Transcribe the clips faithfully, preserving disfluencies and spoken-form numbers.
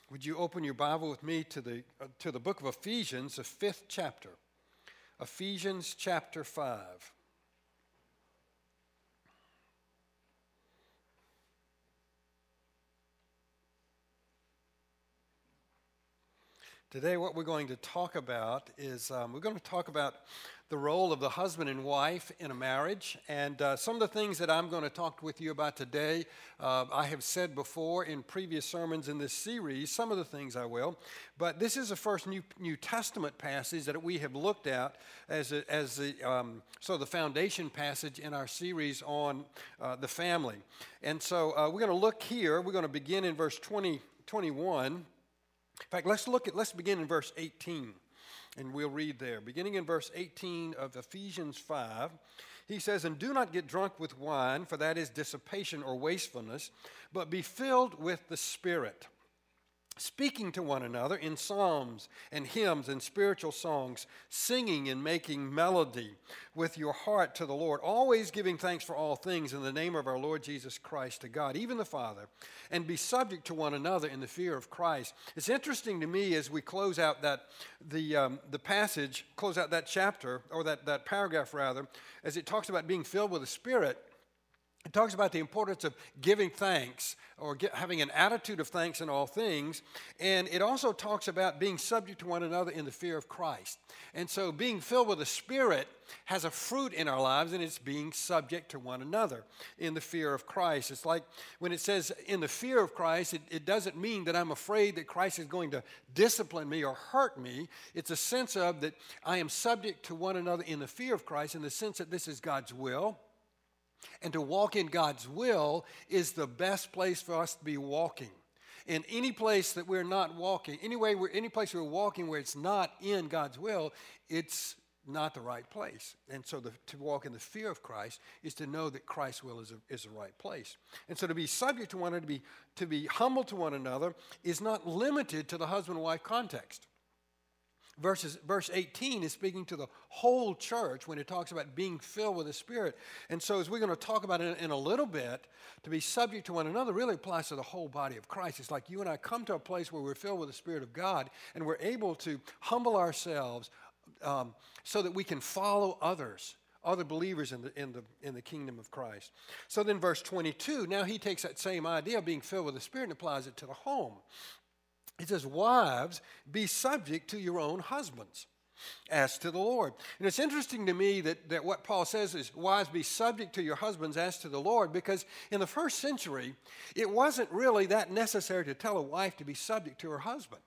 Would you open your Bible with me to the, uh, to the book of Ephesians, the fifth chapter? Ephesians chapter five. Today what we're going to talk about is um, we're going to talk about the role of the husband and wife in a marriage. And uh, some of the things that I'm going to talk with you about today, uh, I have said before in previous sermons in this series, some of the things I will. But this is the first New, New Testament passage that we have looked at as, a, as the, um, so the foundation passage in our series on uh, the family. And so uh, we're going to look here. We're going to begin in verse twenty, twenty-one. In fact, let's look at, let's begin in verse eighteen. And we'll read there. Beginning in verse eighteen of Ephesians five, he says, "And do not get drunk with wine, for that is dissipation or wastefulness, but be filled with the Spirit, speaking to one another in psalms and hymns and spiritual songs, singing and making melody with your heart to the Lord, always giving thanks for all things in the name of our Lord Jesus Christ to God, even the Father, and be subject to one another in the fear of Christ." It's interesting to me as we close out that the um, the passage, close out that chapter, or that, that paragraph rather, as it talks about being filled with the Spirit. It talks about the importance of giving thanks or get, having an attitude of thanks in all things. And it also talks about being subject to one another in the fear of Christ. And so being filled with the Spirit has a fruit in our lives, and it's being subject to one another in the fear of Christ. It's like when it says in the fear of Christ, it, it doesn't mean that I'm afraid that Christ is going to discipline me or hurt me. It's a sense of that I am subject to one another in the fear of Christ, in the sense that this is God's will. And to walk in God's will is the best place for us to be walking. In any place that we're not walking, anyway, we're, any place we're walking where it's not in God's will, it's not the right place. And so the, to walk in the fear of Christ is to know that Christ's will is, a, is the right place. And so to be subject to one another, to be, to be humble to one another, is not limited to the husband and wife context. Verses, verse eighteen is speaking to the whole church when it talks about being filled with the Spirit. And so as we're going to talk about it in, in a little bit, to be subject to one another really applies to the whole body of Christ. It's like you and I come to a place where we're filled with the Spirit of God and we're able to humble ourselves um, so that we can follow others, other believers in the, in, the, in the kingdom of Christ. So then verse twenty-two, now he takes that same idea of being filled with the Spirit and applies it to the home. It says, "Wives, be subject to your own husbands, as to the Lord." And it's interesting to me that, that what Paul says is, wives, be subject to your husbands as to the Lord, because in the first century, it wasn't really that necessary to tell a wife to be subject to her husband.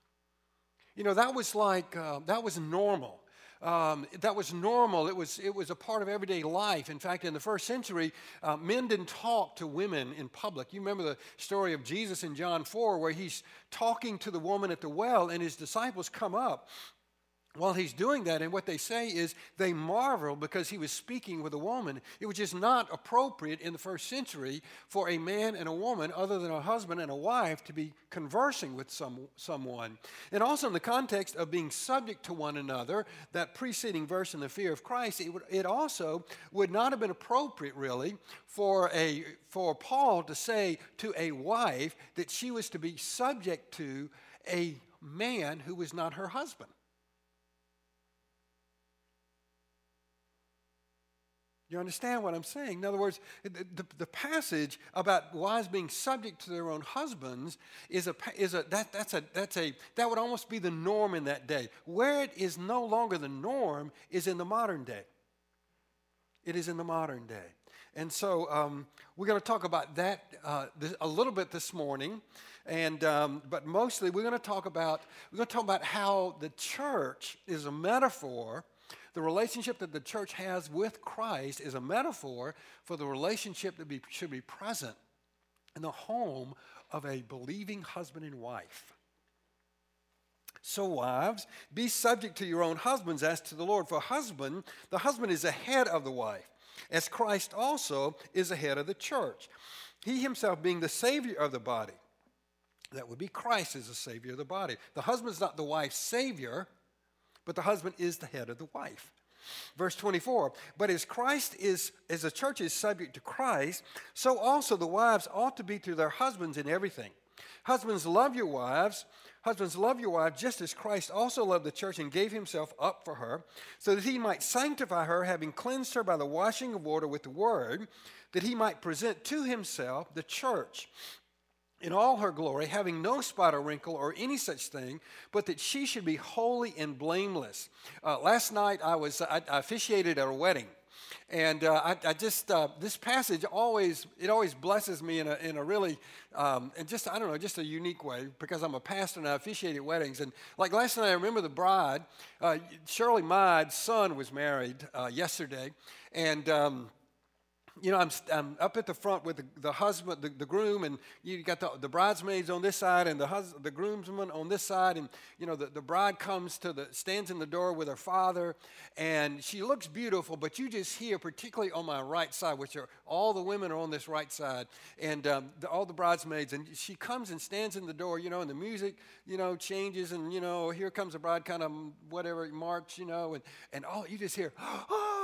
You know, that was like, uh, that was normal. Um, that was normal. It was, it was a part of everyday life. In fact, in the first century, uh, men didn't talk to women in public. You remember the story of Jesus in John four where he's talking to the woman at the well and his disciples come up while he's doing that, and what they say is they marvel because he was speaking with a woman. It was just not appropriate in the first century for a man and a woman, other than a husband and a wife, to be conversing with some, someone. And also in the context of being subject to one another, that preceding verse in the fear of Christ, it, would, it also would not have been appropriate, really, for, a, for Paul to say to a wife that she was to be subject to a man who was not her husband. You understand what I'm saying? In other words, the, the, the passage about wives being subject to their own husbands is a is a that that's a that's a that would almost be the norm in that day. Where it is no longer the norm is in the modern day. It is in the modern day, and so um, we're going to talk about that uh, this, a little bit this morning, and um, but mostly we're going to talk about we're going to talk about how the church is a metaphor. The relationship that the church has with Christ is a metaphor for the relationship that be, should be present in the home of a believing husband and wife. So wives, be subject to your own husbands as to the Lord. For husband, the husband is the head of the wife, as Christ also is the head of the church. He himself being the Savior of the body. That would be Christ as the Savior of the body. The husband is not the wife's Savior, but the husband is the head of the wife. Verse twenty-four, but as Christ is, as the church is subject to Christ, so also the wives ought to be to their husbands in everything. Husbands, love your wives. Husbands, love your wives just as Christ also loved the church and gave himself up for her, so that he might sanctify her, having cleansed her by the washing of water with the word, that he might present to himself the church in all her glory, having no spot or wrinkle or any such thing, but that she should be holy and blameless. Uh, last night I was I, I officiated at a wedding. And uh, I, I just, uh, this passage always, it always blesses me in a, in a really, um, and just, I don't know, just a unique way, because I'm a pastor and I officiate at weddings. And like last night, I remember the bride, uh, Shirley Maud's son was married uh, yesterday. And, um, you know, I'm, I'm up at the front with the, the husband, the, the groom, and you got the, the bridesmaids on this side and the hus- the groomsmen on this side. And, you know, the, the bride comes to the, stands in the door with her father, and she looks beautiful, but you just hear, particularly on my right side, which are all the women are on this right side, and um, the, all the bridesmaids, and she comes and stands in the door, you know, and the music, you know, changes, and, you know, here comes the bride, kind of whatever, march, you know, and, and all, you just hear, oh.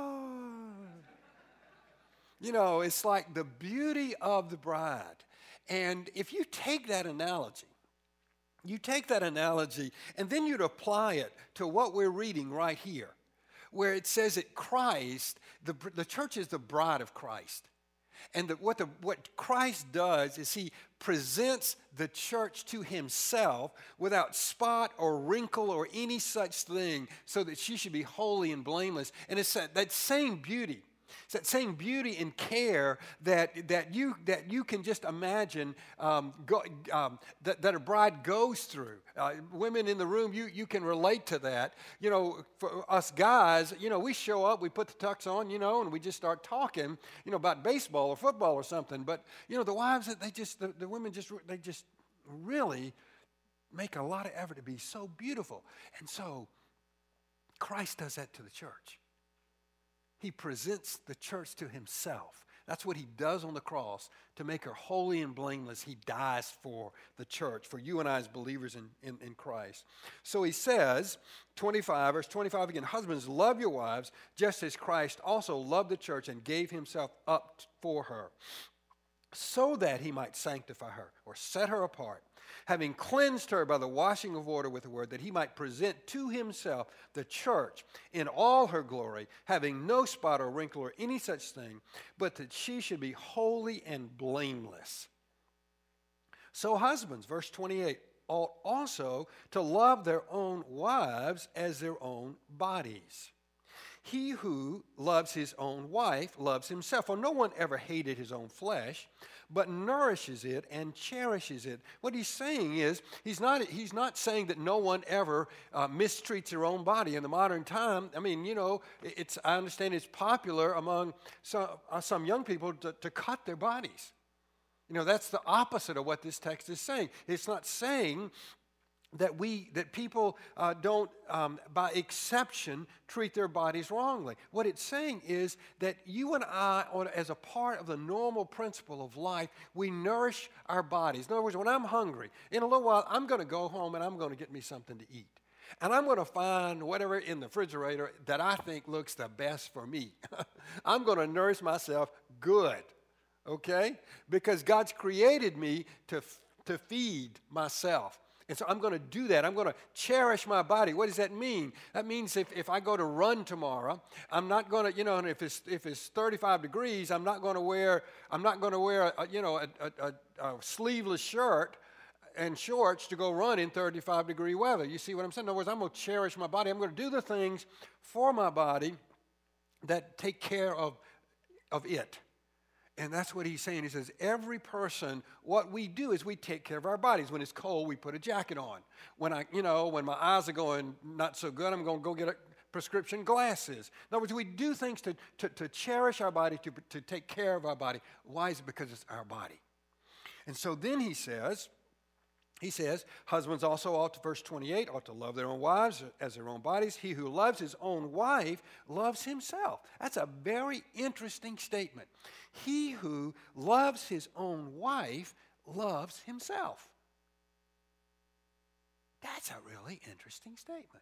You know, it's like the beauty of the bride. And if you take that analogy, you take that analogy and then you'd apply it to what we're reading right here, where it says that Christ, the, the church is the bride of Christ. And the, what, the, what Christ does is he presents the church to himself without spot or wrinkle or any such thing, so that she should be holy and blameless. And it's that, that same beauty. It's that same beauty and care that, that, you, that you can just imagine um, go, um, that, that a bride goes through. Uh, women in the room, you, you can relate to that. You know, for us guys, you know, we show up, we put the tux on, you know, and we just start talking, you know, about baseball or football or something. But, you know, the wives, they just, the, the women just, they just really make a lot of effort to be so beautiful. And so Christ does that to the church. He presents the church to himself. That's what he does on the cross to make her holy and blameless. He dies for the church, for you and I as believers in, in, in Christ. So he says, twenty-five, verse twenty-five again, husbands, love your wives, just as Christ also loved the church and gave himself up for her, so that he might sanctify her, or set her apart, having cleansed her by the washing of water with the word, that he might present to himself the church in all her glory, having no spot or wrinkle or any such thing, but that she should be holy and blameless. So husbands, verse twenty-eight, ought also to love their own wives as their own bodies. He who loves his own wife loves himself. For no one ever hated his own flesh, but nourishes it and cherishes it. What he's saying is, he's not, he's not saying that no one ever uh, mistreats their own body. In the modern time, I mean, you know, it's, I understand it's popular among some, uh, some young people to, to cut their bodies. You know, that's the opposite of what this text is saying. It's not saying that we that people uh, don't, um, by exception, treat their bodies wrongly. What it's saying is that you and I, on, as a part of the normal principle of life, we nourish our bodies. In other words, when I'm hungry, in a little while, I'm going to go home and I'm going to get me something to eat. And I'm going to find whatever in the refrigerator that I think looks the best for me. I'm going to nourish myself good, okay? Because God's created me to, to feed myself. And so I'm going to do that. I'm going to cherish my body. What does that mean? That means if, if I go to run tomorrow, I'm not going to, you know, and if it's if it's thirty-five degrees, I'm not going to wear I'm not going to wear a, you know a, a, a sleeveless shirt and shorts to go run in thirty-five degree weather. You see what I'm saying? In other words, I'm going to cherish my body. I'm going to do the things for my body that take care of of it. And that's what he's saying. He says, every person, what we do is we take care of our bodies. When it's cold, we put a jacket on. When I, you know, when my eyes are going not so good, I'm going to go get a prescription glasses. In other words, we do things to, to, to cherish our body, to, to take care of our body. Why is it? Because it's our body. And so then he says, He says, husbands also ought to, verse twenty-eight, ought to love their own wives as their own bodies. He who loves his own wife loves himself. That's a very interesting statement. He who loves his own wife loves himself. That's a really interesting statement.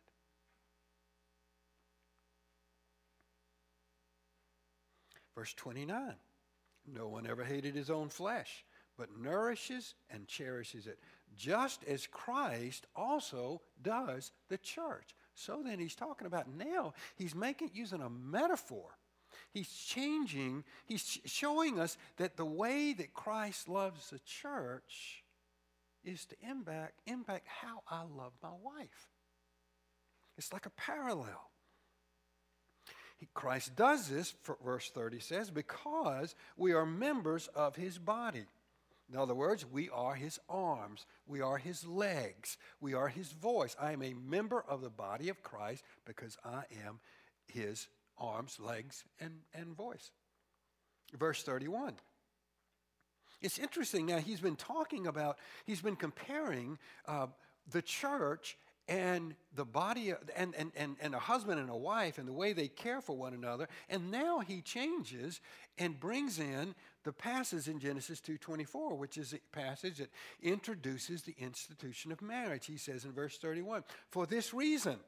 Verse twenty-nine, no one ever hated his own flesh, but nourishes and cherishes it, just as Christ also does the church. So then he's talking about now, he's making, using a metaphor. He's changing, he's showing us that the way that Christ loves the church is to impact, impact how I love my wife. It's like a parallel. He, Christ does this, for verse thirty says, because we are members of his body. In other words, we are his arms, we are his legs, we are his voice. I am a member of the body of Christ because I am his arms, legs, and, and voice. Verse thirty-one. It's interesting now, he's been talking about, he's been comparing uh, the church and the body, of, and, and, and, and a husband and a wife and the way they care for one another. And now he changes and brings in the passage in Genesis two twenty-four, which is a passage that introduces the institution of marriage. He says in verse thirty-one, for this reason,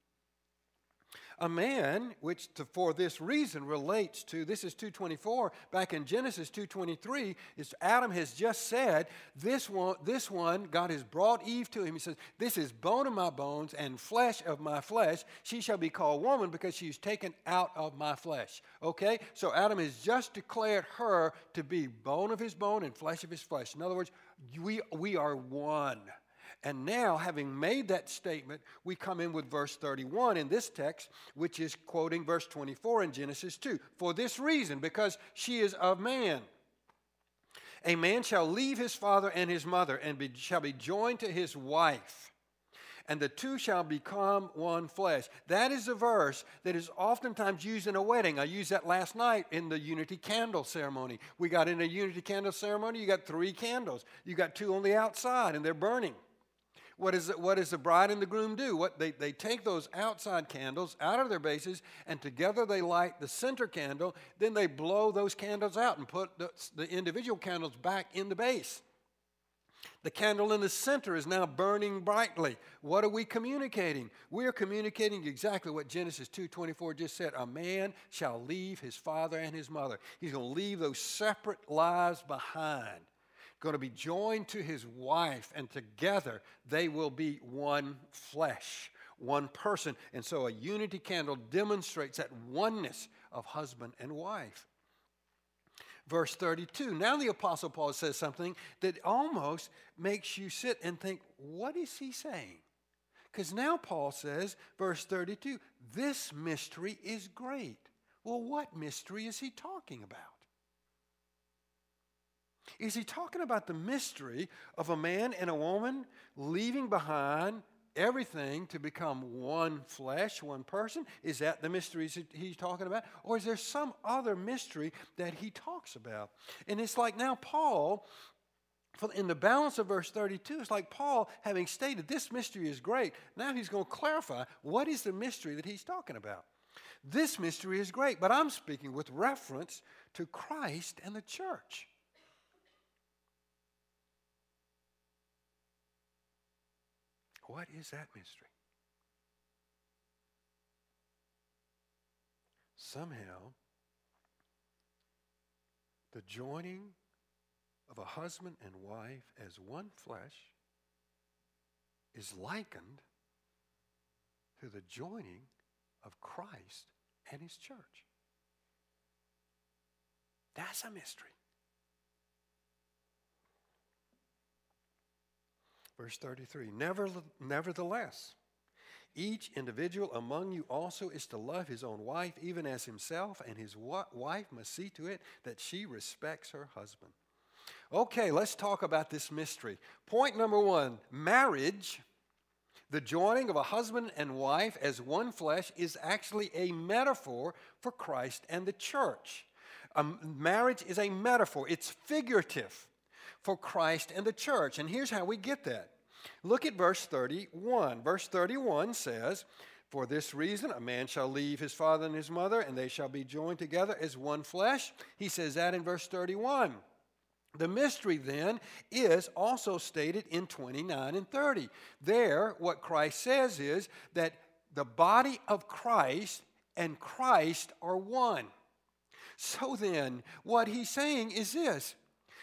a man, which to, for this reason relates to, this is two twenty-four, back in Genesis two twenty-three, is Adam has just said, this one, this one, God has brought Eve to him. He says, this is bone of my bones and flesh of my flesh. She shall be called woman because she is taken out of my flesh. Okay? So Adam has just declared her to be bone of his bone and flesh of his flesh. In other words, we, we are one. And now, having made that statement, we come in with verse thirty-one in this text, which is quoting verse twenty-four in Genesis two. For this reason, because she is of man. A man shall leave his father and his mother, and be, shall be joined to his wife, and the two shall become one flesh. That is a verse that is oftentimes used in a wedding. I used that last night in the unity candle ceremony. We got in a unity candle ceremony, you got three candles. You got two on the outside, and they're burning. What, is it, what does the bride and the groom do? What they, they take those outside candles out of their bases, and together they light the center candle. Then they blow those candles out and put the, the individual candles back in the base. The candle in the center is now burning brightly. What are we communicating? We are communicating exactly what Genesis two twenty-four just said. A man shall leave his father and his mother. He's going to leave those separate lives behind. Going to be joined to his wife, and together they will be one flesh, one person. And so a unity candle demonstrates that oneness of husband and wife. Verse thirty-two, now the Apostle Paul says something that almost makes you sit and think, what is he saying? Because now Paul says, verse thirty-two, this mystery is great. Well, what mystery is he talking about? Is he talking about the mystery of a man and a woman leaving behind everything to become one flesh, one person? Is that the mysteries he's talking about? Or is there some other mystery that he talks about? And it's like now Paul, in the balance of verse thirty-two, it's like Paul, having stated this mystery is great, now he's going to clarify what is the mystery that he's talking about. This mystery is great, but I'm speaking with reference to Christ and the church. What is that mystery? Somehow, the joining of a husband and wife as one flesh is likened to the joining of Christ and his church. That's a mystery. Verse thirty-three, nevertheless, each individual among you also is to love his own wife, even as himself, and his wife must see to it that she respects her husband. Okay, let's talk about this mystery. Point number one, marriage, the joining of a husband and wife as one flesh, is actually a metaphor for Christ and the church. Um, marriage is a metaphor. It's figurative for Christ and the church. And here's how we get that. Look at verse thirty-one. Verse thirty-one says, for this reason a man shall leave his father and his mother, and they shall be joined together as one flesh. He says that in verse thirty-one. The mystery then is also stated in twenty-nine and thirty. There, what Christ says is that the body of Christ and Christ are one. So then, what he's saying is this.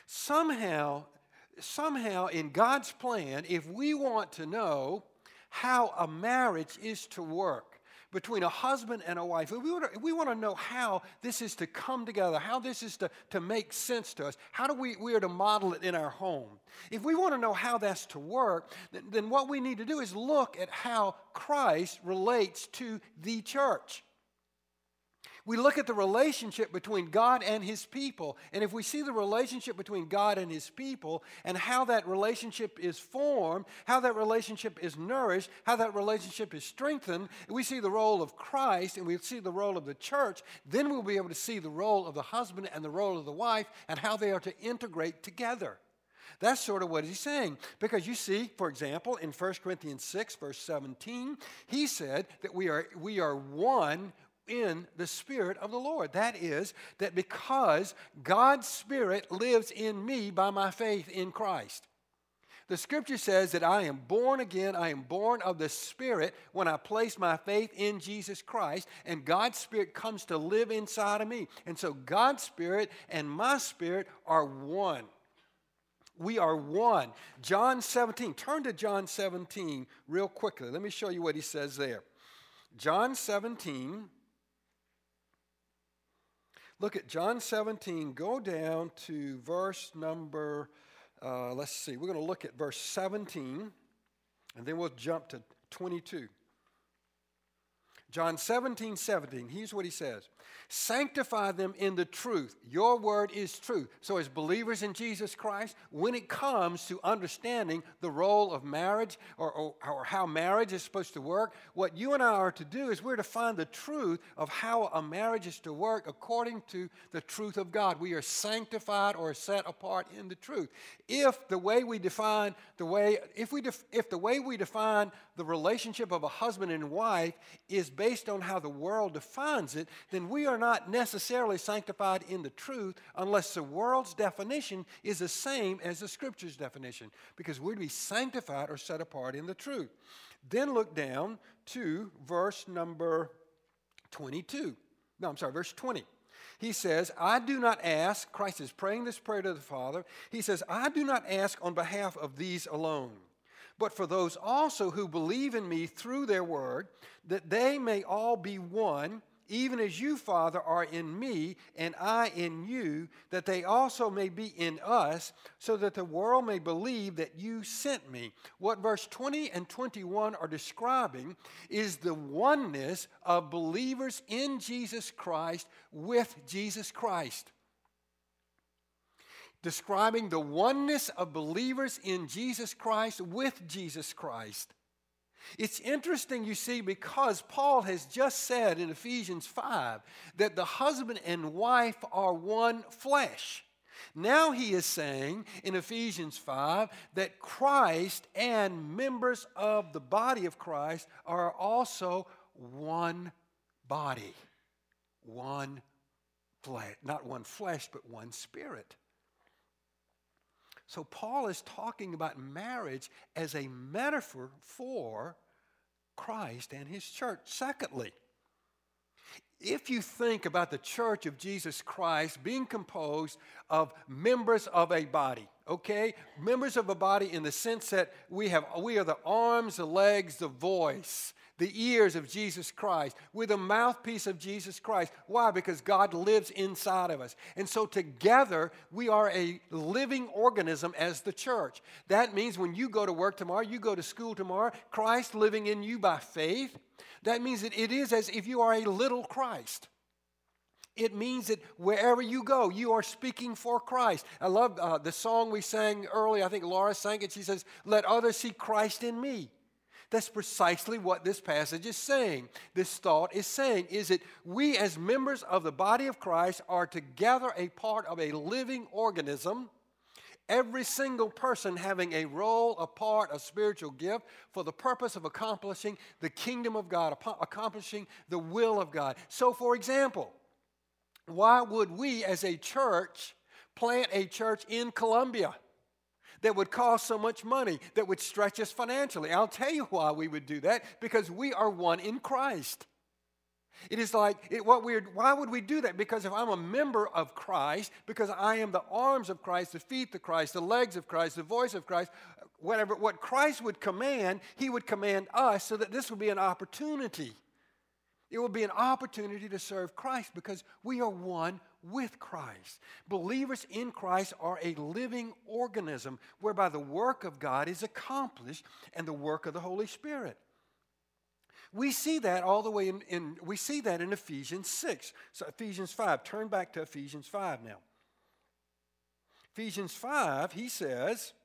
Somehow, somehow in God's plan, if we want to know how a marriage is to work between a husband and a wife, if we want to, if we want to know how this is to come together, how this is to, to make sense to us, how do we, we are to model it in our home. If we want to know how that's to work, then, then what we need to do is look at how Christ relates to the church. We look at the relationship between God and His people, and if we see the relationship between God and His people and how that relationship is formed, how that relationship is nourished, how that relationship is strengthened, we see the role of Christ and we see the role of the church, then we'll be able to see the role of the husband and the role of the wife and how they are to integrate together. That's sort of what he's saying. Because you see, for example, in First Corinthians six, verse seventeen, he said that we are, we are one in the Spirit of the Lord. That is, that because God's Spirit lives in me by my faith in Christ. The Scripture says that I am born again, I am born of the Spirit when I place my faith in Jesus Christ, and God's Spirit comes to live inside of me. And so God's Spirit and my spirit are one. We are one. John seventeen. Turn to John seventeen real quickly. Let me show you what he says there. John seventeen. Look at John seventeen. Go down to verse number, uh, let's see. We're going to look at verse seventeen, and then we'll jump to twenty-two. John seventeen, seventeen, here's what he says. Sanctify them in the truth. Your word is truth. So as believers in Jesus Christ, when it comes to understanding the role of marriage or, or, or how marriage is supposed to work, what you and I are to do is we're to find the truth of how a marriage is to work according to the truth of God. We are sanctified or set apart in the truth. If the way we define the way, if we def, if the way we define the relationship of a husband and wife is based on how the world defines it, then we are not necessarily sanctified in the truth unless the world's definition is the same as the Scripture's definition, because we're to be sanctified or set apart in the truth. Then look down to verse number twenty-two. No, I'm sorry, verse twenty. He says, I do not ask, Christ is praying this prayer to the Father. He says, I do not ask on behalf of these alone, but for those also who believe in me through their word, that they may all be one, even as you, Father, are in me, and I in you, that they also may be in us, so that the world may believe that you sent me. What verse twenty and twenty-one are describing is the oneness of believers in Jesus Christ with Jesus Christ. Describing the oneness of believers in Jesus Christ with Jesus Christ. It's interesting, you see, because Paul has just said in Ephesians five that the husband and wife are one flesh. Now he is saying in Ephesians five that Christ and members of the body of Christ are also one body, one flesh, not one flesh, but one spirit. So Paul is talking about marriage as a metaphor for Christ and his church. Secondly, if you think about the church of Jesus Christ being composed of members of a body, okay? Members of a body in the sense that we have, we are the arms, the legs, the voice, the ears of Jesus Christ. We're the mouthpiece of Jesus Christ. Why? Because God lives inside of us. And so together, we are a living organism as the church. That means when you go to work tomorrow, you go to school tomorrow, Christ living in you by faith. That means that it is as if you are a little Christ. It means that wherever you go, you are speaking for Christ. I love uh, the song we sang earlier. I think Laura sang it. She says, let others see Christ in me. That's precisely what this passage is saying. This thought is saying is that we as members of the body of Christ are together a part of a living organism, every single person having a role, a part, a spiritual gift for the purpose of accomplishing the kingdom of God, accomplishing the will of God. So, for example, why would we as a church plant a church in Colombia that would cost so much money, that would stretch us financially? I'll tell you why we would do that, because we are one in Christ. It is like, it, what we're, why would we do that? Because if I'm a member of Christ, because I am the arms of Christ, the feet of Christ, the legs of Christ, the voice of Christ, whatever, what Christ would command, he would command us so that this would be an opportunity. It will be an opportunity to serve Christ because we are one with Christ. Believers in Christ are a living organism whereby the work of God is accomplished and the work of the Holy Spirit. We see that all the way in, in we see that in Ephesians six. So Ephesians five, turn back to Ephesians five now. Ephesians five, he says,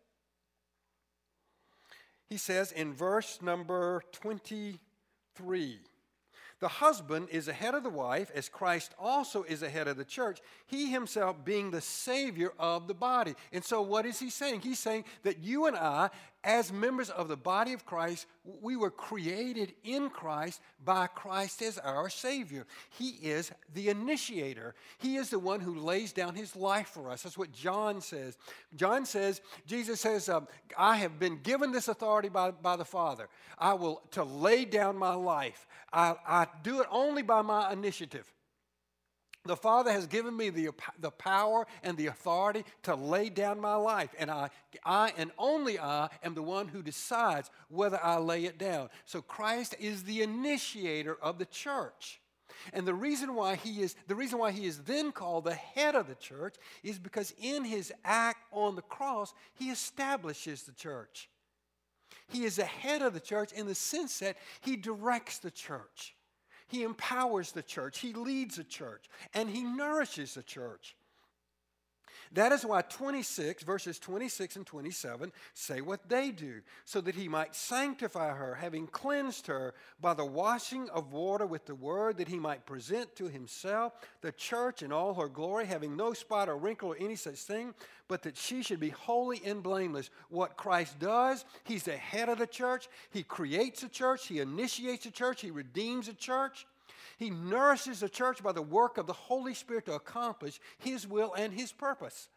he says in verse number twenty-three, the husband is ahead of the wife, as Christ also is ahead of the church, he himself being the Savior of the body. And so what is he saying? He's saying that you and I, as members of the body of Christ, we were created in Christ by Christ as our Savior. He is the initiator. He is the one who lays down his life for us. That's what John says. John says, Jesus says, um, I have been given this authority by, by the Father. I will to lay down my life. I, I do it only by my initiative. The Father has given me the, the power and the authority to lay down my life. And I, I and only I am the one who decides whether I lay it down. So Christ is the initiator of the church. And the reason why he is, the reason why he is then called the head of the church is because in his act on the cross, he establishes the church. He is the head of the church in the sense that he directs the church. He empowers the church, he leads the church, and he nourishes the church. That is why twenty-six, verses twenty-six and twenty-seven say what they do, so that he might sanctify her, having cleansed her by the washing of water with the word, that he might present to himself the church in all her glory, having no spot or wrinkle or any such thing, but that she should be holy and blameless. What Christ does, he's the head of the church. He creates the church. He initiates the church. He redeems the church. He nourishes the church by the work of the Holy Spirit to accomplish his will and his purpose.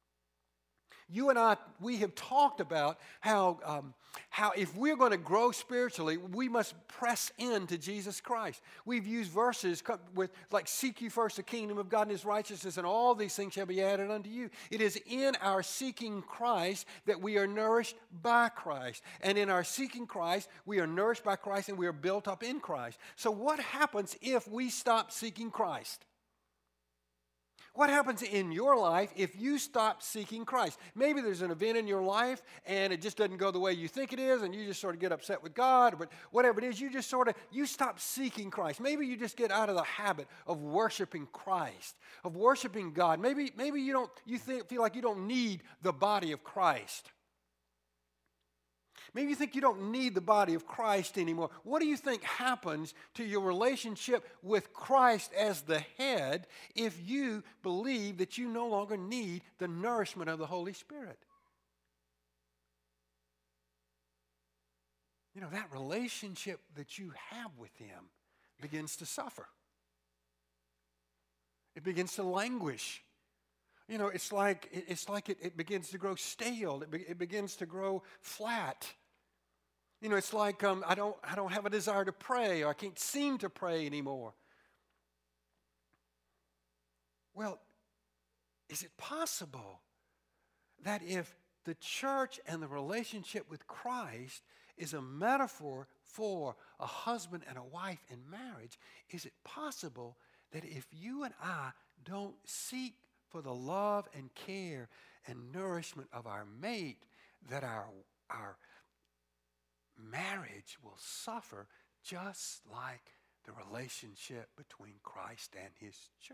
You and I, we have talked about how, um, how if we're going to grow spiritually, we must press into Jesus Christ. We've used verses with like, seek ye first the kingdom of God and his righteousness, and all these things shall be added unto you. It is in our seeking Christ that we are nourished by Christ. And in our seeking Christ, we are nourished by Christ and we are built up in Christ. So what happens if we stop seeking Christ? What happens in your life if you stop seeking Christ? Maybe there's an event in your life and it just doesn't go the way you think it is and you just sort of get upset with God, but whatever it is, you just sort of, you stop seeking Christ. Maybe you just get out of the habit of worshiping Christ, of worshiping God. Maybe, maybe you don't, you think, feel like you don't need the body of Christ. Maybe you think you don't need the body of Christ anymore. What do you think happens to your relationship with Christ as the head if you believe that you no longer need the nourishment of the Holy Spirit? You know, that relationship that you have with him begins to suffer. It begins to languish. You know, it's like, it's like it, it begins to grow stale. It, be, it begins to grow flat. You know, it's like um, I don't, I don't have a desire to pray, or I can't seem to pray anymore. Well, is it possible that if the church and the relationship with Christ is a metaphor for a husband and a wife in marriage, is it possible that if you and I don't seek for the love and care and nourishment of our mate, that our, our marriage will suffer just like the relationship between Christ and his church?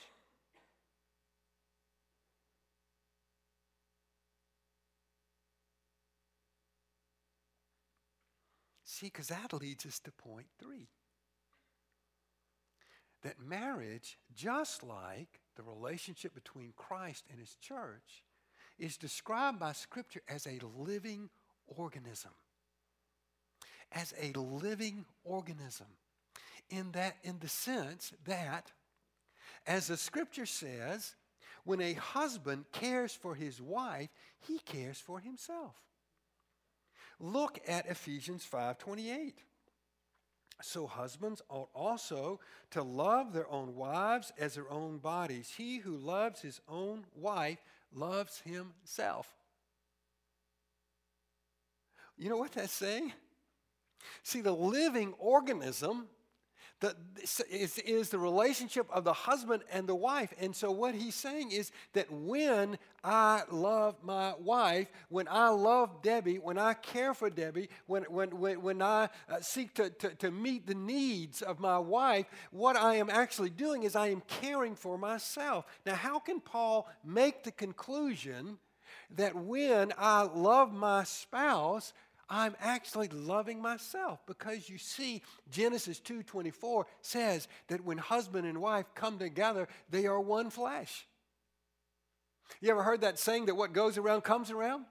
See, because that leads us to point three. That marriage, just like the relationship between Christ and his church, is described by Scripture as a living organism. As a living organism. In that, in the sense that, as the Scripture says, when a husband cares for his wife, he cares for himself. Look at Ephesians five twenty-eight. So husbands ought also to love their own wives as their own bodies. He who loves his own wife loves himself. You know what that's saying? See, the living organism the, is, is the relationship of the husband and the wife. And so what he's saying is that when I love my wife, when I love Debbie, when I care for Debbie, when, when, when, when I uh, seek to, to, to meet the needs of my wife, what I am actually doing is I am caring for myself. Now, how can Paul make the conclusion that when I love my spouse, I'm actually loving myself? Because you see, Genesis two twenty-four says that when husband and wife come together, they are one flesh. You ever heard that saying that what goes around comes around?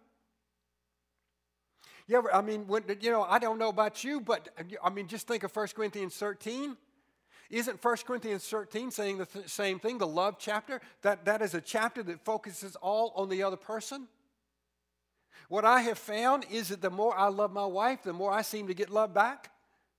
You ever, I mean, when, you know, I don't know about you, but I mean, just think of First Corinthians thirteen. Isn't First Corinthians thirteen saying the th- same thing, the love chapter? That, that is a chapter that focuses all on the other person. What I have found is that the more I love my wife, the more I seem to get love back.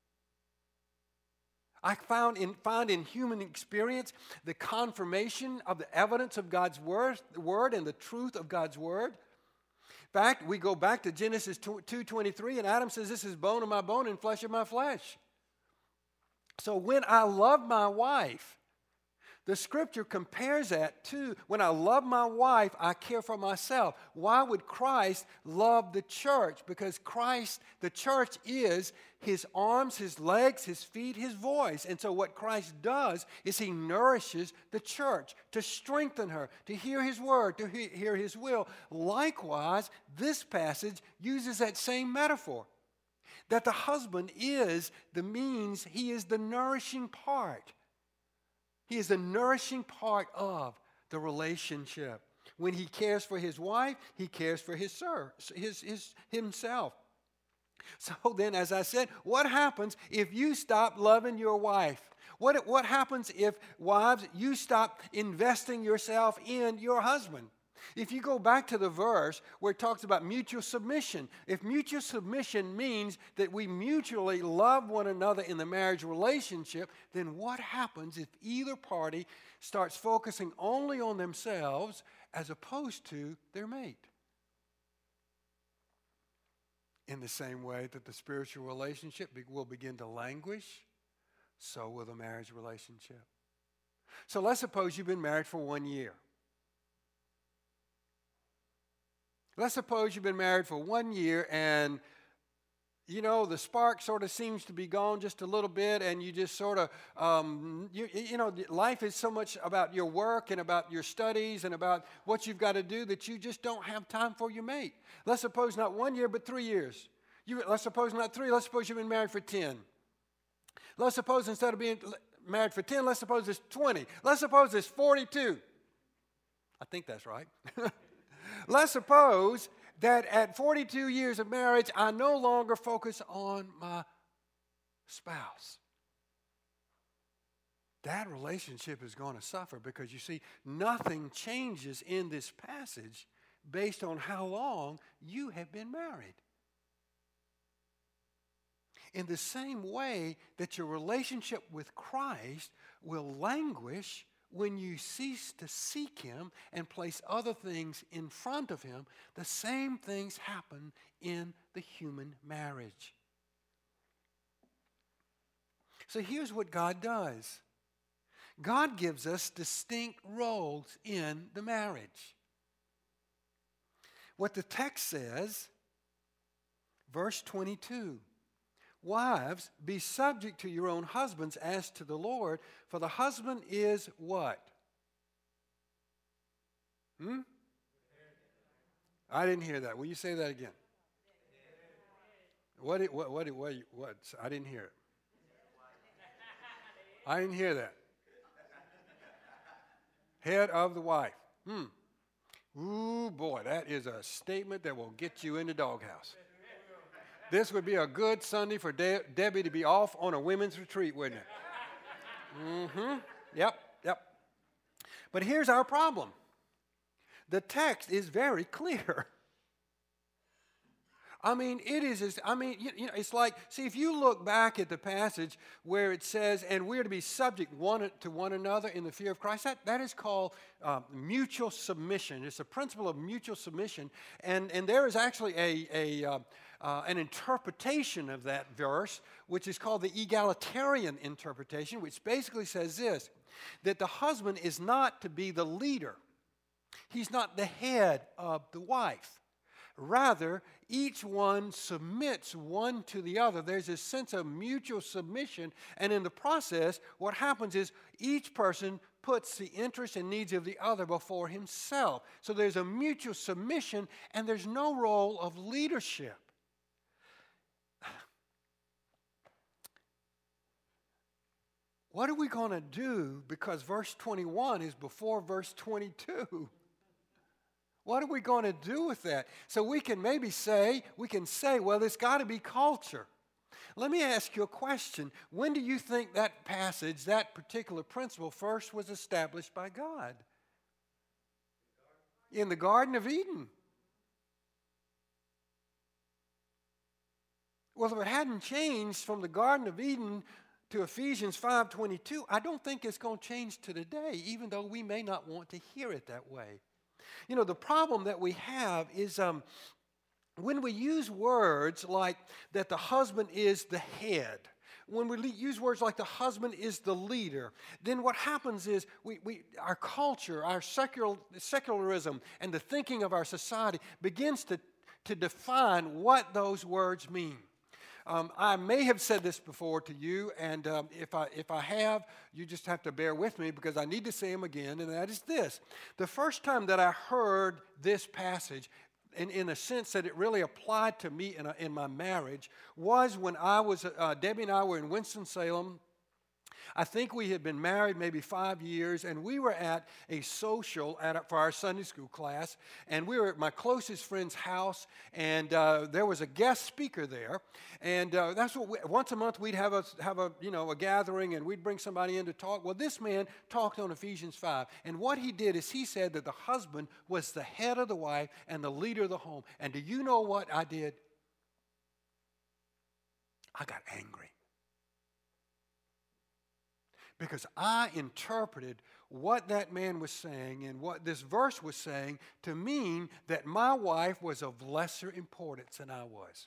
I found in, find in human experience the confirmation of the evidence of God's word, word and the truth of God's word. In fact, we go back to Genesis two twenty-three, and Adam says, this is bone of my bone and flesh of my flesh. So when I love my wife, the scripture compares that to when I love my wife, I care for myself. Why would Christ love the church? Because Christ, the church, is his arms, his legs, his feet, his voice. And so what Christ does is he nourishes the church to strengthen her, to hear his word, to he- hear his will. Likewise, this passage uses that same metaphor, that the husband is the means, he is the nourishing part. He is the nourishing part of the relationship. When he cares for his wife, he cares for his, sir, his, his himself. So then, as I said, what happens if you stop loving your wife? What, what happens if, wives, you stop investing yourself in your husband? If you go back to the verse where it talks about mutual submission, if mutual submission means that we mutually love one another in the marriage relationship, then what happens if either party starts focusing only on themselves as opposed to their mate? In the same way that the spiritual relationship will begin to languish, so will the marriage relationship. So let's suppose you've been married for one year. Let's suppose you've been married for one year and, you know, the spark sort of seems to be gone just a little bit, and you just sort of, um, you, you know, life is so much about your work and about your studies and about what you've got to do that you just don't have time for your mate. Let's suppose not one year, but three years. You, let's suppose not three, let's suppose you've been married for ten. Let's suppose instead of being married for ten, let's suppose it's twenty. Let's suppose it's forty-two. I think that's right. Let's suppose that at forty-two years of marriage, I no longer focus on my spouse. That relationship is going to suffer because, you see, nothing changes in this passage based on how long you have been married. In the same way that your relationship with Christ will languish when you cease to seek him and place other things in front of him, the same things happen in the human marriage. So here's what God does. God gives us distinct roles in the marriage. What the text says, verse twenty-two, wives, be subject to your own husbands as to the Lord, for the husband is what? Hmm? I didn't hear that. Will you say that again? What, what, what, what, what? I didn't hear it. I didn't hear that. Head of the wife. Hmm. Ooh, boy, that is a statement that will get you in the doghouse. This would be a good Sunday for De- Debbie to be off on a women's retreat, wouldn't it? Mm-hmm. Yep, yep. But here's our problem. The text is very clear. I mean, it is, as- I mean, you, you know, it's like, see, if you look back at the passage where it says, and we're to be subject one to one another in the fear of Christ, that, that is called uh, mutual submission. It's a principle of mutual submission. And, and there is actually a, a, uh, uh, an interpretation of that verse, which is called the egalitarian interpretation, which basically says this, that the husband is not to be the leader. He's not the head of the wife. Rather, each one submits one to the other. There's a sense of mutual submission, and in the process, what happens is each person puts the interests and needs of the other before himself. So there's a mutual submission, and there's no role of leadership. What are we going to do? Because verse twenty-one is before verse twenty-two. What are we going to do with that? So we can maybe say, we can say, well, there's got to be culture. Let me ask you a question. When do you think that passage, that particular principle, first was established by God? In the Garden of Eden. Well, if it hadn't changed from the Garden of Eden to Ephesians five twenty-two, I don't think it's going to change to today, even though we may not want to hear it that way. You know, the problem that we have is um, when we use words like that the husband is the head, when we use words like the husband is the leader, then what happens is we, we, our culture, our secular, secularism, and the thinking of our society begins to, to define what those words mean. Um, I may have said this before to you, and um, if I if I have, you just have to bear with me because I need to say them again, and that is this. The first time that I heard this passage, in, in a sense that it really applied to me in, a, in my marriage, was when I was, uh, Debbie and I were in Winston-Salem. I think we had been married maybe five years, and we were at a social at a, for our Sunday school class, and we were at my closest friend's house, and uh, there was a guest speaker there, and uh, that's what we, once a month we'd have a have a you know a gathering, and we'd bring somebody in to talk. Well, this man talked on Ephesians five, and what he did is he said that the husband was the head of the wife and the leader of the home. And do you know what I did? I got angry. Because I interpreted what that man was saying and what this verse was saying to mean that my wife was of lesser importance than I was.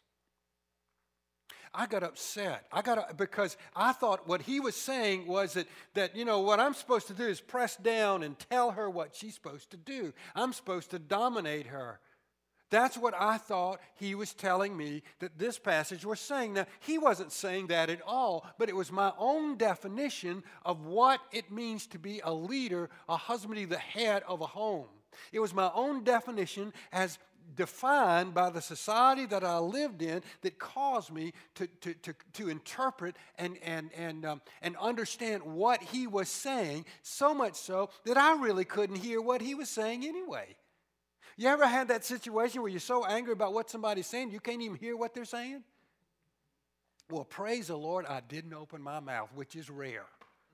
I got upset. I got because I thought what he was saying was that, that, you know, what I'm supposed to do is press down and tell her what she's supposed to do. I'm supposed to dominate her. That's what I thought he was telling me that this passage was saying. Now, he wasn't saying that at all, but it was my own definition of what it means to be a leader, a husband, be the head of a home. It was my own definition as defined by the society that I lived in that caused me to, to, to, to interpret and, and, and, um, and understand what he was saying, so much so that I really couldn't hear what he was saying anyway. You ever had that situation where you're so angry about what somebody's saying, you can't even hear what they're saying? Well, praise the Lord, I didn't open my mouth, which is rare.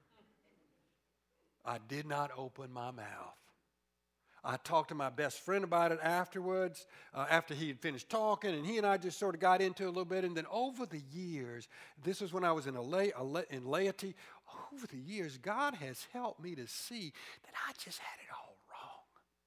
I did not open my mouth. I talked to my best friend about it afterwards, uh, after he had finished talking, and he and I just sort of got into it a little bit. And then over the years, this was when I was in, a lay, a la, in laity, over the years, God has helped me to see that I just had it all wrong.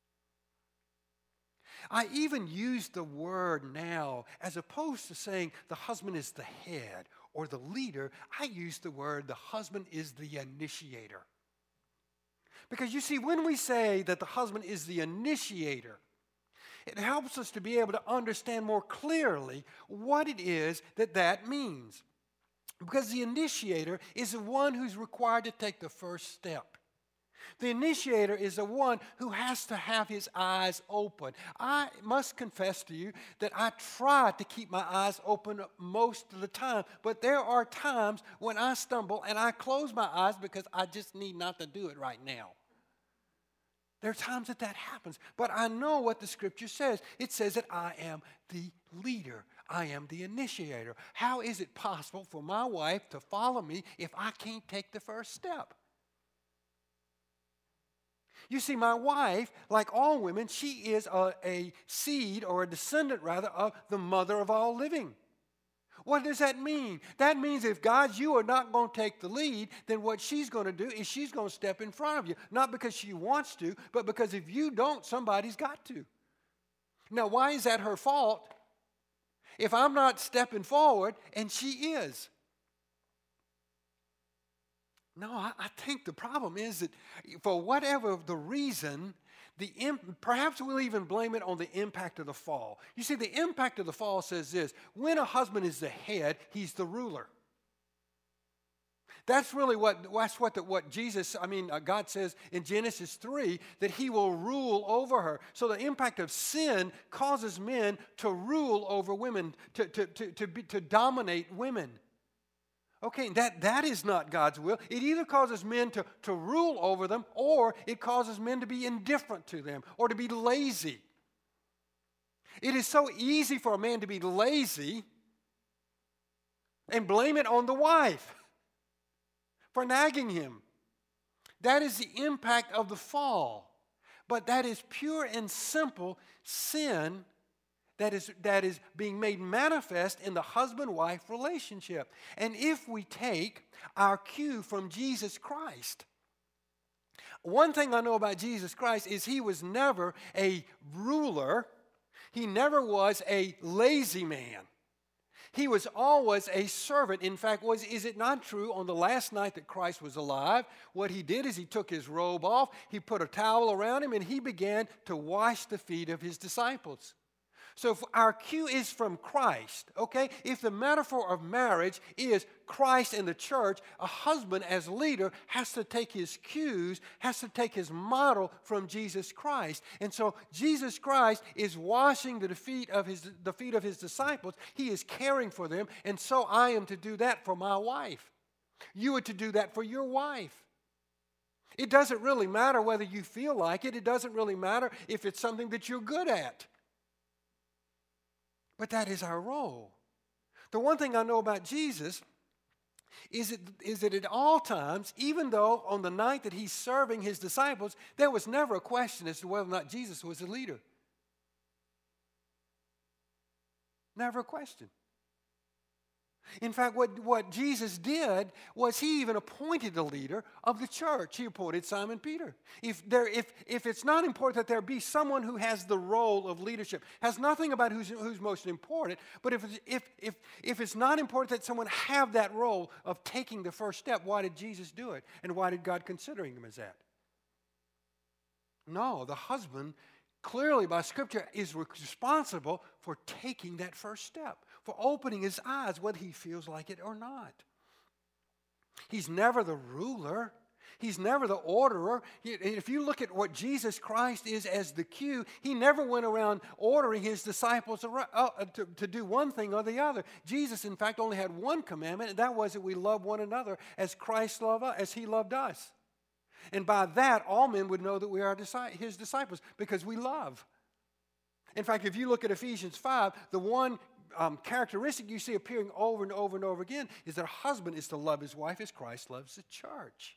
I even use the word now, as opposed to saying the husband is the head or the leader, I use the word the husband is the initiator. Because you see, when we say that the husband is the initiator, it helps us to be able to understand more clearly what it is that that means. Because the initiator is the one who's required to take the first step. The initiator is the one who has to have his eyes open. I must confess to you that I try to keep my eyes open most of the time, but there are times when I stumble and I close my eyes because I just need not to do it right now. There are times that that happens, but I know what the scripture says. It says that I am the leader. I am the initiator. How is it possible for my wife to follow me if I can't take the first step? You see, my wife, like all women, she is a, a seed or a descendant, rather, of the mother of all living. What does that mean? That means if, God, you are not going to take the lead, then what she's going to do is she's going to step in front of you. Not because she wants to, but because if you don't, somebody's got to. Now, why is that her fault? If I'm not stepping forward and she is. No, I, I think the problem is that for whatever the reason, the imp- perhaps we'll even blame it on the impact of the fall. You see, the impact of the fall says this: when a husband is the head, he's the ruler. That's really what, that's what, the, what Jesus, I mean, uh, God says in Genesis three, that he will rule over her. So the impact of sin causes men to rule over women, to, to, to, to, be, to dominate women. Okay, that, that is not God's will. It either causes men to, to rule over them, or it causes men to be indifferent to them, or to be lazy. It is so easy for a man to be lazy and blame it on the wife for nagging him. That is the impact of the fall. But that is pure and simple sin that is, that is being made manifest in the husband-wife relationship. And if we take our cue from Jesus Christ, one thing I know about Jesus Christ is he was never a ruler. He never was a lazy man. He was always a servant. In fact, was, is it not true on the last night that Christ was alive, what he did is he took his robe off, he put a towel around him, and he began to wash the feet of his disciples. So if our cue is from Christ, okay? If the metaphor of marriage is Christ and the church, a husband as leader has to take his cues, has to take his model from Jesus Christ. And so Jesus Christ is washing the feet of his, the feet of his disciples. He is caring for them, and so I am to do that for my wife. You are to do that for your wife. It doesn't really matter whether you feel like it. It doesn't really matter if it's something that you're good at. But that is our role. The one thing I know about Jesus is, it, is that at all times, even though on the night that he's serving his disciples, there was never a question as to whether or not Jesus was a leader. Never a question. In fact, what, what Jesus did was he even appointed the leader of the church. He appointed Simon Peter. If, there, if, if it's not important that there be someone who has the role of leadership, has nothing about who's, who's most important, but if, if, if, if it's not important that someone have that role of taking the first step, why did Jesus do it? And why did God consider him as that? No, the husband clearly by Scripture is responsible for taking that first step, for opening his eyes whether he feels like it or not. He's never the ruler. He's never the orderer. If you look at what Jesus Christ is as the cue, he never went around ordering his disciples to, to do one thing or the other. Jesus, in fact, only had one commandment, and that was that we love one another as Christ loved us, as he loved us. And by that, all men would know that we are his disciples, because we love. In fact, if you look at Ephesians five, the one um, characteristic you see appearing over and over and over again is that a husband is to love his wife as Christ loves the church.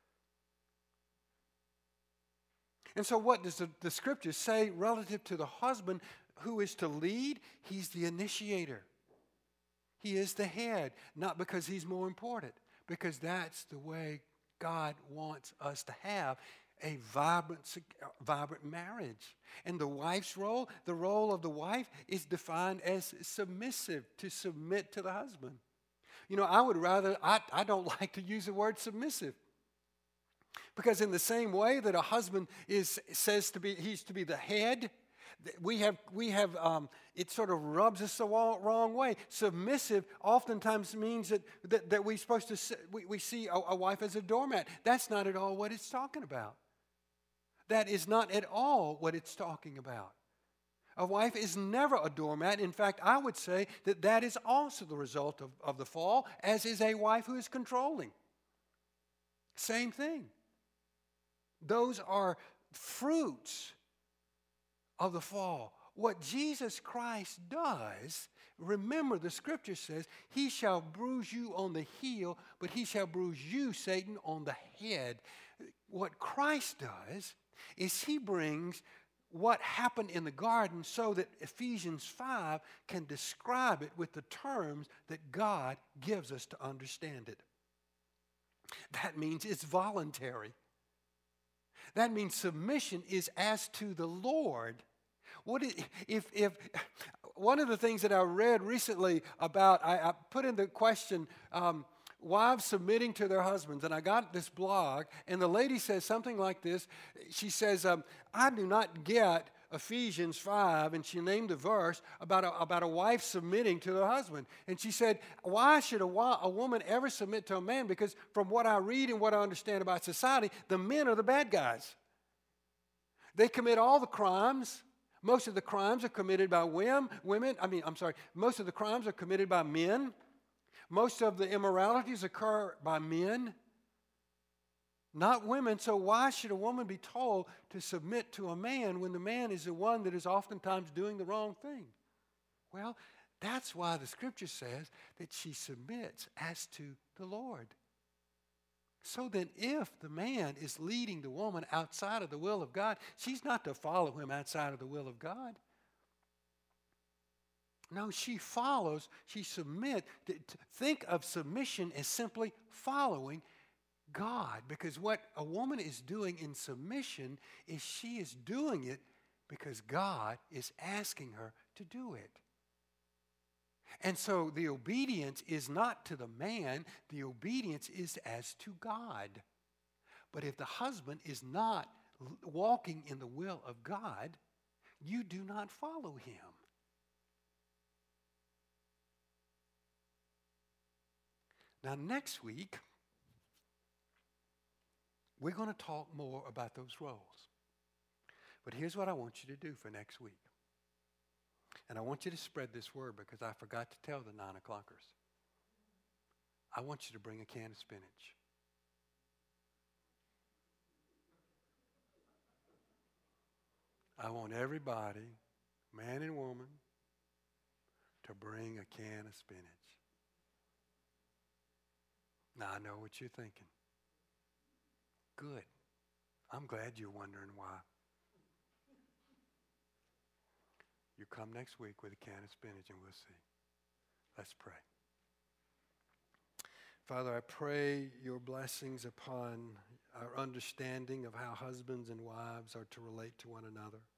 And so what does the, the Scripture say relative to the husband who is to lead? He's the initiator. He is the head, not because he's more important, because that's the way God wants us to have a vibrant, vibrant marriage. And the wife's role, the role of the wife is defined as submissive, to submit to the husband. You know, I would rather, I, I don't like to use the word submissive. Because in the same way that a husband is says to be, he's to be the head, we have, we have um, it sort of rubs us the wrong way. Submissive oftentimes means that, that, that we're supposed to, we, we see a, a wife as a doormat. That's not at all what it's talking about. That is not at all what it's talking about. A wife is never a doormat. In fact, I would say that that is also the result of, of the fall, as is a wife who is controlling. Same thing. Those are fruits of the fall. What Jesus Christ does, remember the Scripture says, he shall bruise you on the heel, but he shall bruise you, Satan, on the head. What Christ does is he brings what happened in the garden so that Ephesians five can describe it with the terms that God gives us to understand it. That means it's voluntary. That means submission is as to the Lord. What is, if, if one of the things that I read recently about, I, I put in the question, um, wives submitting to their husbands, and I got this blog, and the lady says something like this. She says, um, I do not get Ephesians five, and she named a verse about a, about a wife submitting to her husband. And she said, why should a, a woman ever submit to a man? Because from what I read and what I understand about society, the men are the bad guys. They commit all the crimes. Most of the crimes are committed by women. Women, I mean, I'm sorry, most of the crimes are committed by men. Most of the immoralities occur by men, not women. So why should a woman be told to submit to a man when the man is the one that is oftentimes doing the wrong thing? Well, that's why the Scripture says that she submits as to the Lord. So then if the man is leading the woman outside of the will of God, she's not to follow him outside of the will of God. No, she follows, she submits. Think of submission as simply following God. Because what a woman is doing in submission is she is doing it because God is asking her to do it. And so the obedience is not to the man, the obedience is as to God. But if the husband is not walking in the will of God, you do not follow him. Now, next week, we're going to talk more about those roles. But here's what I want you to do for next week. And I want you to spread this word because I forgot to tell the nine o'clockers. I want you to bring a can of spinach. I want everybody, man and woman, to bring a can of spinach. Now, I know what you're thinking. Good. I'm glad you're wondering why. You come next week with a can of spinach and we'll see. Let's pray. Father, I pray your blessings upon our understanding of how husbands and wives are to relate to one another.